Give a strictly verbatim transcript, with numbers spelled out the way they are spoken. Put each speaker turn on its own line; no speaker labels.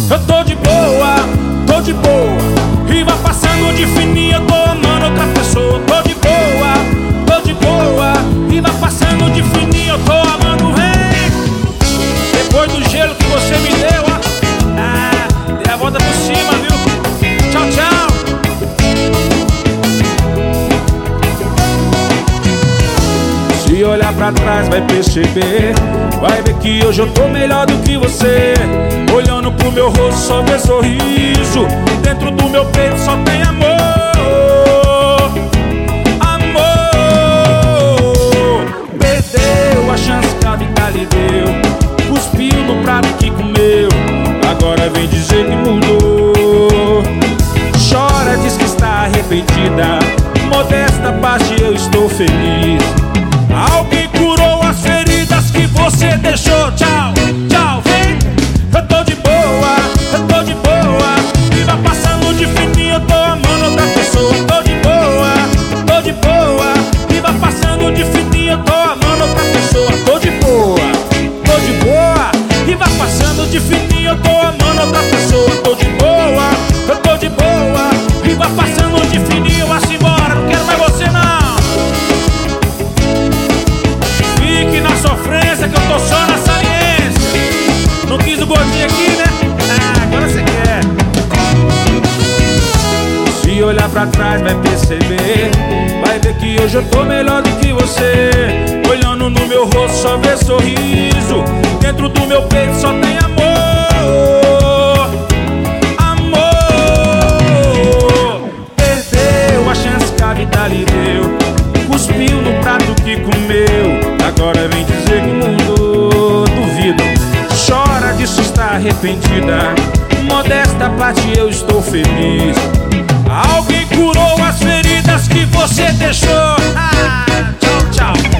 Eu tô de boa, tô de boa. E vai passando de fininho, eu tô amando outra pessoa. Tô de boa, tô de boa. E vai passando de fininho, eu tô amando, vem. Depois do gelo que você me deu, ó, ah, dei a volta por cima, viu? Tchau, tchau. Se olhar pra trás vai perceber, vai ver que hoje eu tô melhor do que você. Olhando pro meu rosto só vê sorriso, dentro do meu peito só tem amor. Amor. Perdeu a chance que a vida lhe deu, cuspiu no prato que comeu, agora vem dizer que mudou. Chora, diz que está arrependida, modesta parte eu estou feliz. Alguém curou as feridas que você deixou. Tchau, tchau, vem. Eu tô de boa, eu tô de boa. E vai passando de fininho, eu tô amando outra pessoa. Tô de boa, tô de boa. E vai passando de fininho, eu tô amando outra pessoa. Tô de boa, tô de boa. E vai passando de fininho, eu tô amando outra pessoa. Tô de boa, eu tô de boa. E vai passando de fininho, vá-se embora, não quero mais você não. Sofrência que eu tô só na saliência. Não quis o gordinho aqui, né? Ah, agora você quer. Se olhar pra trás vai perceber, vai ver que hoje eu tô melhor do que você. Olhando no meu rosto só vê sorriso, dentro do meu peito só tem amor. Amor. Perdeu a chance que a vida lhe deu, cuspiu no prato que comeu, agora vem dizer que mudou. Duvido, chora disso, está arrependida, modesta parte eu estou feliz. Alguém curou as feridas que você deixou. Ah, tchau, tchau.